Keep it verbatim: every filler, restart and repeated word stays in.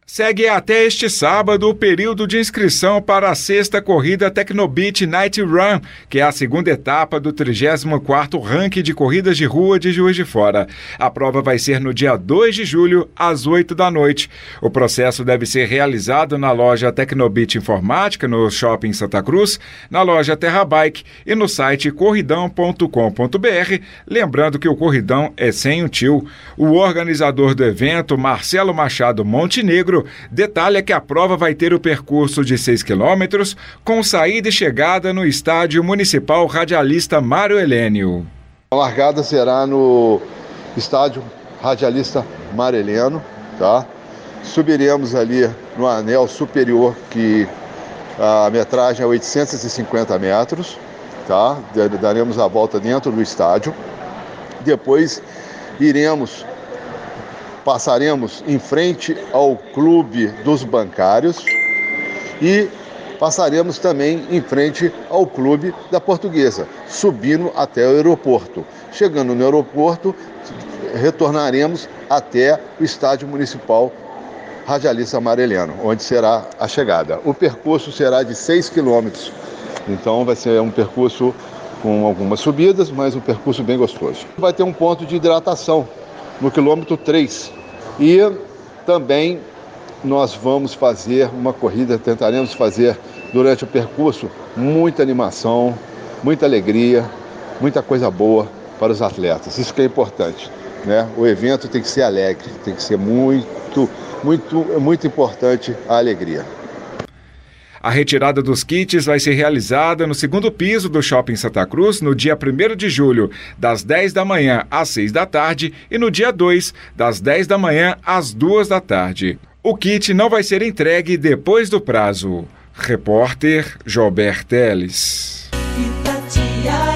Segue até este sábado o período de inscrição para a sexta corrida Tecnobeat Night Run, que é a segunda etapa do trigésimo quarto ranking de corridas de rua de Juiz de Fora. A prova vai ser no dia dois de julho, às oito da noite. O processo deve ser realizado na loja Tecnobeat Informática, no Shopping Santa Cruz, na loja Terra Bike e no site corridão ponto com ponto br. Lembrando que o corridão é sem o tio. O organizador do evento, Marcelo Machado Montenegro, detalha que a prova vai ter o percurso de seis quilômetros, com saída e chegada no Estádio Municipal Radialista Mário Helênio. A largada será no Estádio Radialista Mário Helênio, tá? Subiremos ali no anel superior, que a metragem é oitocentos e cinquenta metros, tá? Daremos a volta dentro do estádio. Depois iremos Passaremos em frente ao Clube dos Bancários e passaremos também em frente ao Clube da Portuguesa, subindo até o aeroporto. Chegando no aeroporto, retornaremos até o Estádio Municipal Radialista Mário Helênio, onde será a chegada. O percurso será de seis quilômetros, então vai ser um percurso com algumas subidas, mas um percurso bem gostoso. Vai ter um ponto de hidratação no quilômetro três. E também nós vamos fazer uma corrida, tentaremos fazer durante o percurso muita animação, muita alegria, muita coisa boa para os atletas. Isso que é importante, né? O evento tem que ser alegre, tem que ser muito, muito, muito importante a alegria. A retirada dos kits vai ser realizada no segundo piso do Shopping Santa Cruz no dia primeiro de julho, das dez da manhã às seis da tarde e no dia dois, das dez da manhã às duas da tarde. O kit não vai ser entregue depois do prazo. Repórter Jober Teles. Itatiaia.